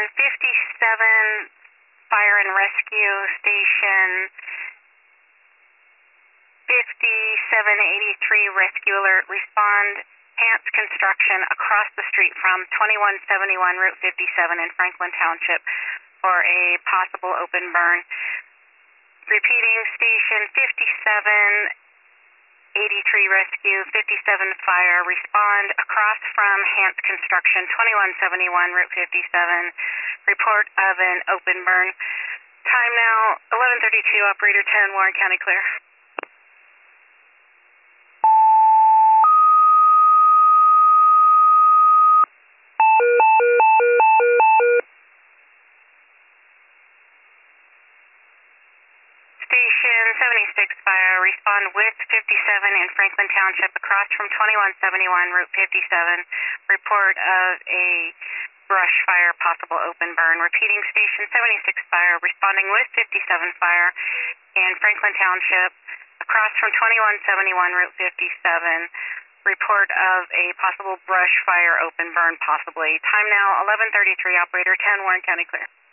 57, Fire and Rescue. Station 5783, Rescue Alert. Respond, Hance Construction, across the street from 2171 Route 57 in Franklin Township for a possible open burn. Repeating, Station 5783 Rescue, 57 Fire. Respond, across from Hance Construction, 2171 Route 57. Report of an open burn. Time now, 11:32, Operator 10, Warren County clear. Station 76 Fire, respond with 57 in Franklin Township across from 2171 Route 57. Report of a brush fire, possible open burn. Repeating, Station 76 Fire, responding with 57 Fire in Franklin Township across from 2171 Route 57. Report of a possible brush fire, open burn, possibly. Time now, 11:33, Operator 10, Warren County clear.